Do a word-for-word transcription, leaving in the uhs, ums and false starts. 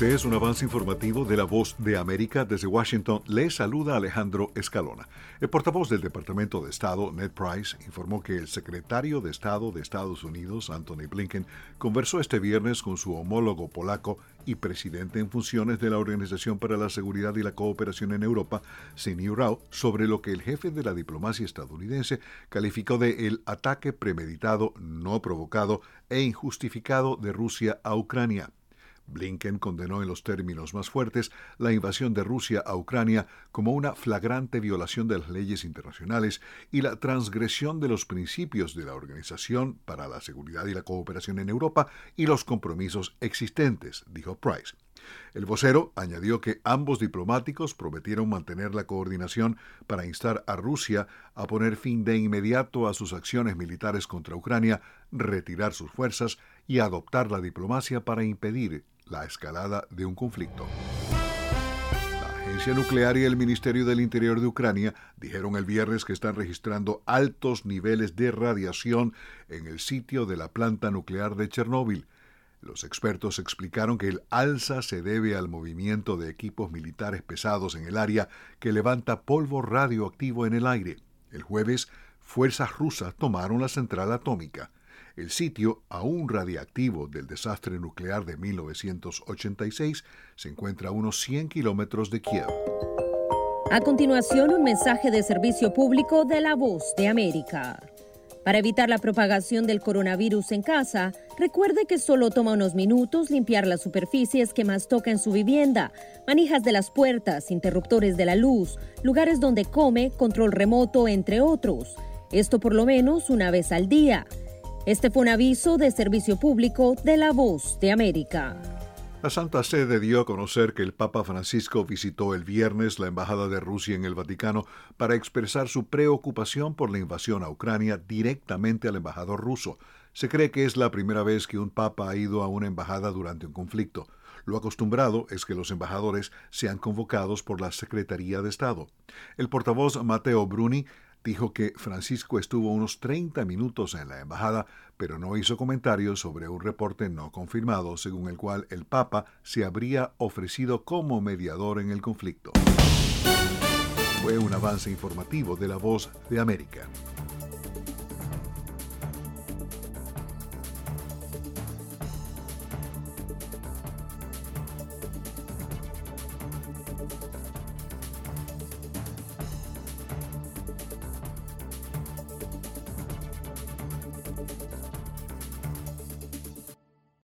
Este es un avance informativo de La Voz de América. Desde Washington le saluda Alejandro Escalona. El portavoz del Departamento de Estado, Ned Price, informó que el secretario de Estado de Estados Unidos, Antony Blinken, conversó este viernes con su homólogo polaco y presidente en funciones de la Organización para la Seguridad y la Cooperación en Europa, Zbigniew Rau, sobre lo que el jefe de la diplomacia estadounidense calificó de el ataque premeditado, no provocado e injustificado de Rusia a Ucrania. Blinken condenó en los términos más fuertes la invasión de Rusia a Ucrania como una flagrante violación de las leyes internacionales y la transgresión de los principios de la Organización para la Seguridad y la Cooperación en Europa y los compromisos existentes, dijo Price. El vocero añadió que ambos diplomáticos prometieron mantener la coordinación para instar a Rusia a poner fin de inmediato a sus acciones militares contra Ucrania, retirar sus fuerzas y adoptar la diplomacia para impedir la escalada de un conflicto. La Agencia Nuclear y el Ministerio del Interior de Ucrania dijeron el viernes que están registrando altos niveles de radiación en el sitio de la planta nuclear de Chernóbil. Los expertos explicaron que el alza se debe al movimiento de equipos militares pesados en el área que levanta polvo radioactivo en el aire. El jueves, fuerzas rusas tomaron la central atómica. El sitio, aún radiactivo del desastre nuclear de mil novecientos ochenta y seis, se encuentra a unos cien kilómetros de Kiev. A continuación, un mensaje de servicio público de La Voz de América. Para evitar la propagación del coronavirus en casa, recuerde que solo toma unos minutos limpiar las superficies que más toca en su vivienda, manijas de las puertas, interruptores de la luz, lugares donde come, control remoto, entre otros. Esto por lo menos una vez al día. Este fue un aviso de servicio público de La Voz de América. La Santa Sede dio a conocer que el Papa Francisco visitó el viernes la Embajada de Rusia en el Vaticano para expresar su preocupación por la invasión a Ucrania directamente al embajador ruso. Se cree que es la primera vez que un papa ha ido a una embajada durante un conflicto. Lo acostumbrado es que los embajadores sean convocados por la Secretaría de Estado. El portavoz Matteo Bruni dijo que Francisco estuvo unos treinta minutos en la embajada, pero no hizo comentarios sobre un reporte no confirmado según el cual el Papa se habría ofrecido como mediador en el conflicto. Fue un avance informativo de La Voz de América.